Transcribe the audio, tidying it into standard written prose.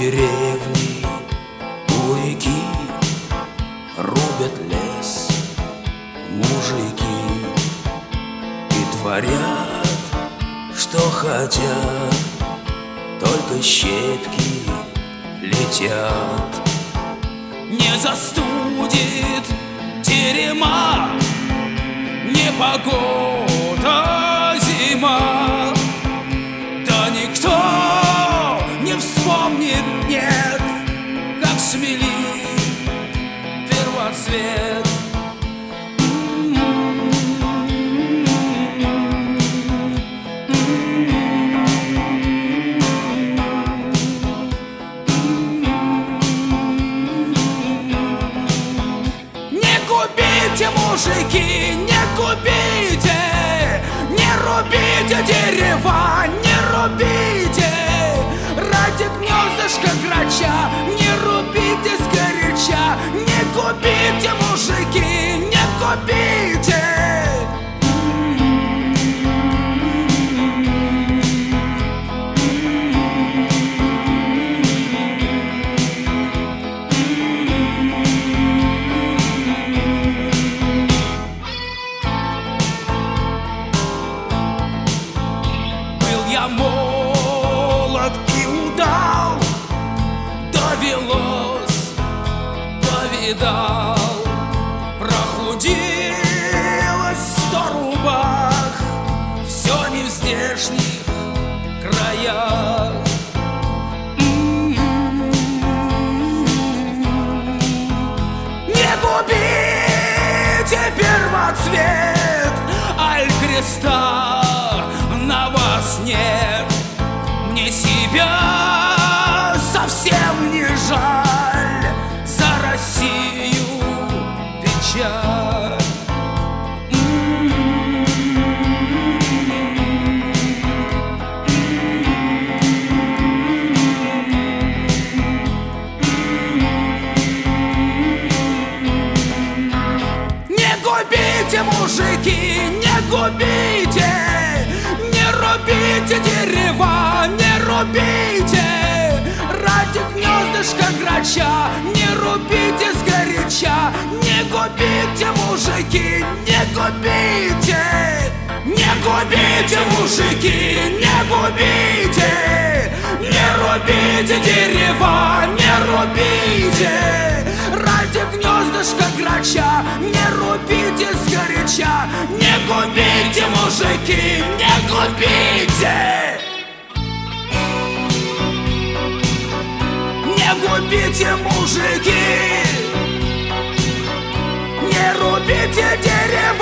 деревни у реки рубят лес мужики и творят, что хотят, только щепки летят. Не застудит терема непогода зима, да никто не вспомнит, нет, как смели первоцвет. Не губите, мужики, не губите, не рубите дерева, не рубите ради гнездышка грача, не рубите сгоряча. Не губите, мужики, не губите. Я молод и удал, довелось, повидал, прохудилось 100 рубах, все не в здешних краях. Не губите первоцвет, аль креста на вас нет. Мне себя совсем не жаль, за Россию печаль. Не губите, мужики, не губите, не рубите дерева, не рубите ради гнездышка грача, не рубите сгоряча. Не губите, мужики, не губите, не губите, мужики, не губите, не рубите дерева, не рубите ради гнездышка грача, не рубите сгоряча. Не губите, мужики, не губите. Не губите, мужики, не рубите дерева.